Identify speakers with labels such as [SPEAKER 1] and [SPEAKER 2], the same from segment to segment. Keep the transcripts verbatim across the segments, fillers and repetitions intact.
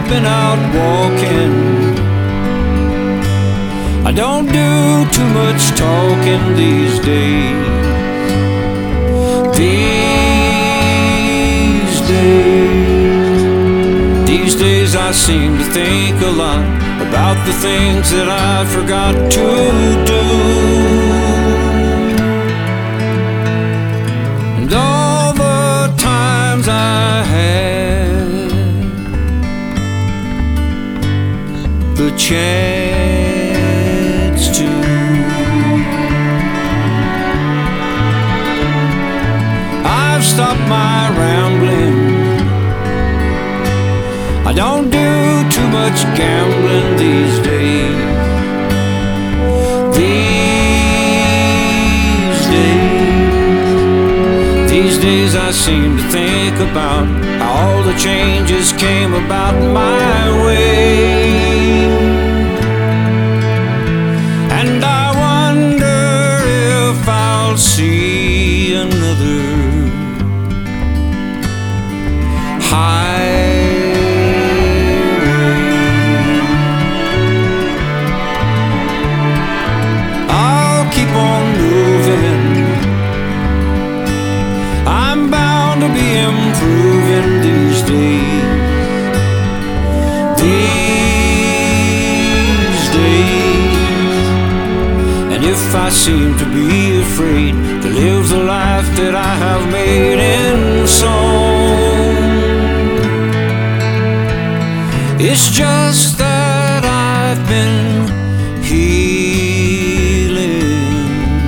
[SPEAKER 1] I've been out walking. I don't do too much talking these days. These days, these days I seem to think a lot about the things that I forgot to do. And all the times I had the chance to. I've stopped my rambling. I don't do too much gambling these days. These days, these days I seem to think about how all the changes came about my way. And I wonder if I'll see another highway. I'll keep on moving. I'm bound to be improving these days. These days. And if I seem to be afraid to live the life that I have made in song, it's just that I've been healing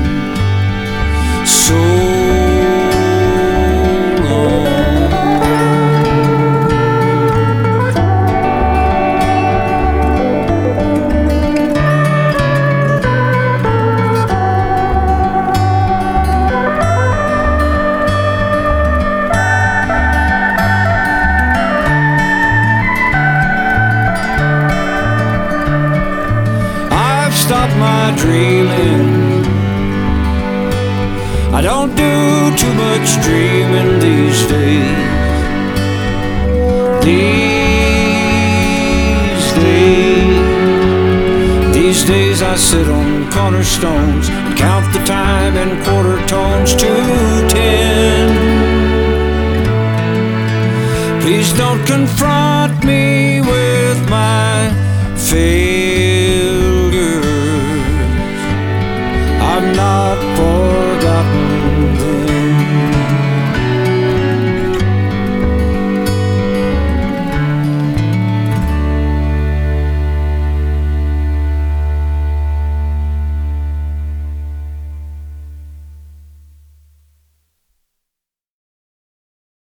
[SPEAKER 1] so stop my dreaming. I don't do too much dreaming these days. These days, these days I sit on cornerstones and count the time in quarter tones to ten. Please don't confront me with my fate.